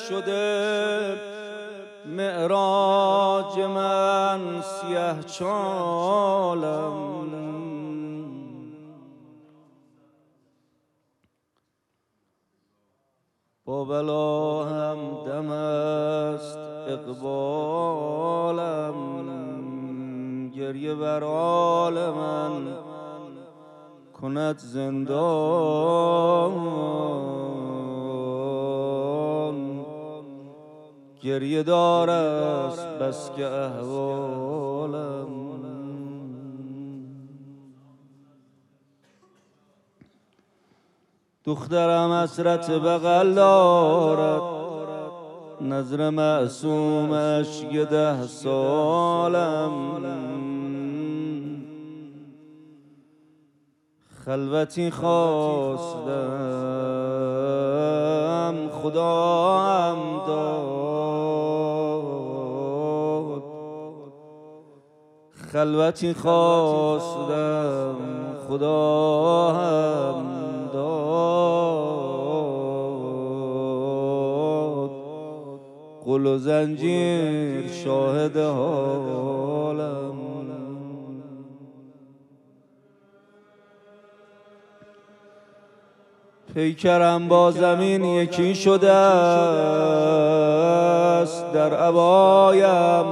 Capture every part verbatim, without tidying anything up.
شده معراج من سیه چالم، با بلا هم دم است اقبالم، گریه بر حال من کند زندان، گریه دار است بس که احوالم. دخترم حسرت بغل دارد، نظر معصوم اشک ده سالم، خلوتی خواستم خدا هم داد، خلوتی خواستم خدا هم داد، قل و زنجیر شاهد حالم. پیکرم با زمین یکی شده است، در عبایم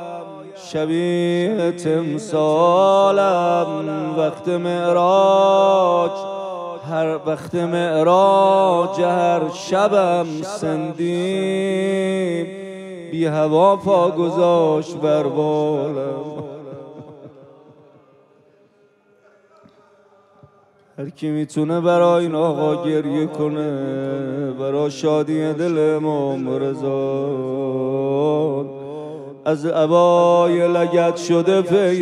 شبیه تمثالم، وقت معراج هر وقت معراج هر شبم سندیم بی هوا پا گذاشت بر بالم. هر کی میتونه برای این آقا گریه کنه، برای شادی دل امام رضا، از عبای لگد شده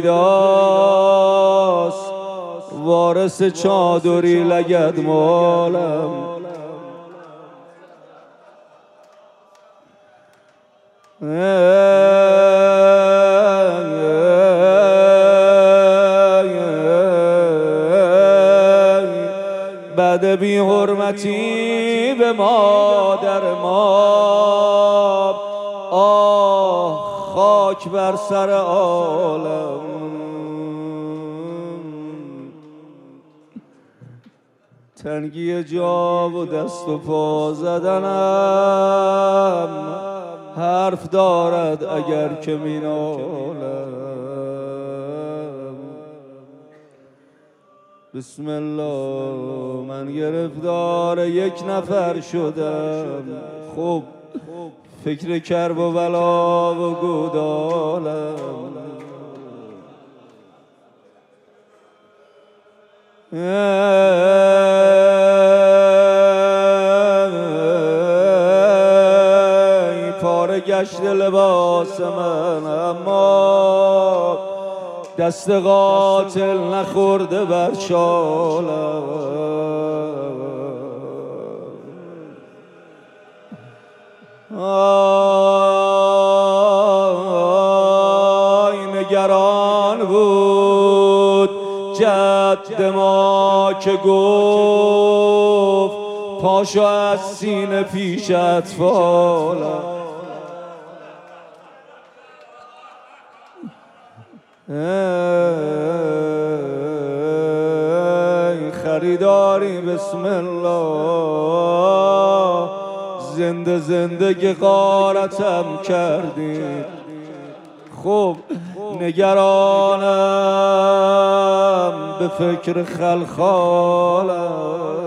پیداست، وارث چادری لگد مالم. بعد بی حرمتی به مادر ما، آه خاک بر سر عالم. تنگی جا و دست و پا زدنم حرف دارد اگر که می نالم. بسم الله من گرفتار یک نفر شدم، خوب فکر کرب و بلا و گودالم. ای پاره گشت لباس من، اما دست قاتل نخورده بر شالم. آی نگران بود جد ما که گفت پاشو از سینه پیش اطفالم. ای خریداری بسم الله، زنده زنده که غارتم کردید. خوب نگرانم به فکر خلخالم.